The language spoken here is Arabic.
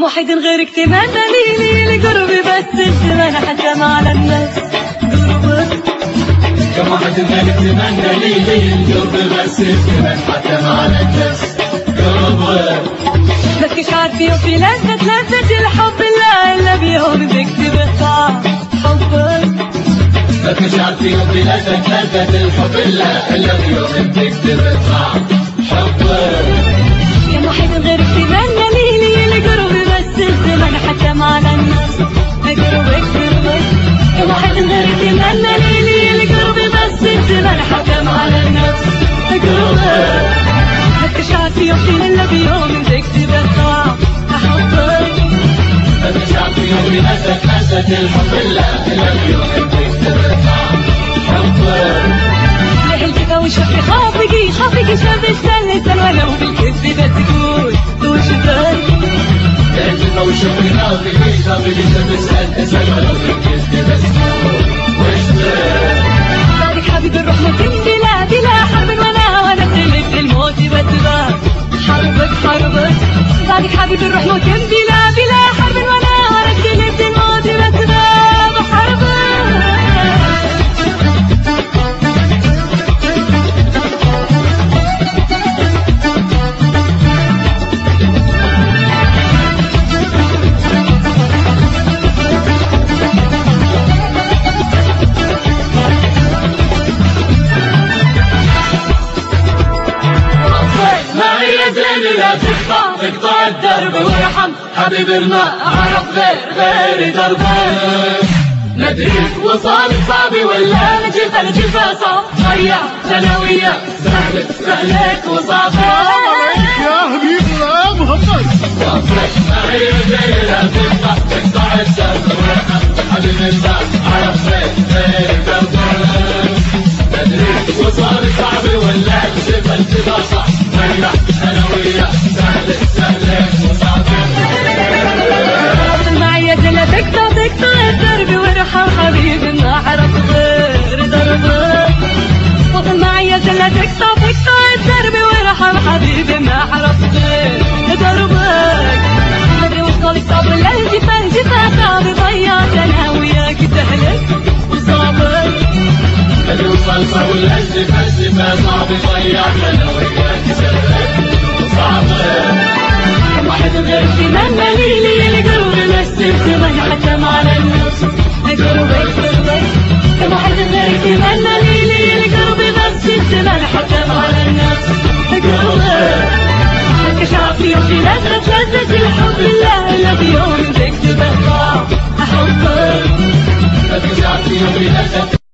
واحد غيرك تمنى لي قربي بس الزمن حتى على الناس قربك. كم واحد غيرك تمنى لي قربي بس الزمن حتى على الناس قربك. لكش عارف يوم في لذة الحب لا إلا بيوم بكتب طعم حبك. لكش عارف يوم في لذة الحب لا إلا بيوم بكتب طعم حبك. كم واحد غيرك تمنى لي قربي بس الزمن حتى على الناس قربك قربك. كم واحد غيرك تمنى لي قربي بس الزمن حتى على الناس قربك. لكش عارف يوم في إلا بيوم بكتب طعم حبك. لكش عارف يوم في لذة الحب لا إلا بيوم بكتب طعم حبك. ليه الكذا وشوفي خافقي شاف السنة ولو بالكذب بتقول وش ذاك. ليه الكذا وشوفي خافقي شاف السنة ولو بالكذب بتقول وش ذاك. صادق حبيبي الروح متم بلا حرب وانا خلت الموت بتبان حربك. صادق حبيبي الروح متم بلا حرب وانا خلت الموت بتبان حربك. لا تقطع الدرب وارحم حبيبي الماء عرف غير دربك. ندريك وصالك صعبي ولا الجفا صعب ضيع ثانوية سهلك وصعبك. يا حبيبي يا محمد معي لا تقطع الدرب وارحم حبيبي الماء عرف غير دربك. ندريك وصالك صعبي ولا الجفا صعب ضيع ثانوية سهلك وصعبك. معي لا تقطع الدرب وارحم حبيبي ما عرف غير دربك. وصل معي لا تقطع الدرب وارحم حبيبي ما عرف غير دربك. مدري وصلك صعب ولا الجفا صعب ضيعت انا وياك سهلك وصعبك. مدري وصلك صعب ولا الجفا صعب ضيعت انا وياك سهلك وصعبك. واحد غير تمنى لي قربي بس الزمن حتى على الناس قربك. كم واحد غير تمنى لي قربي بس الزمن حتى على الناس قربك. لكش عارف يوم في لذة الحب لا إلا بيوم بكتب طعم حبك. لكش عارف يوم في لذة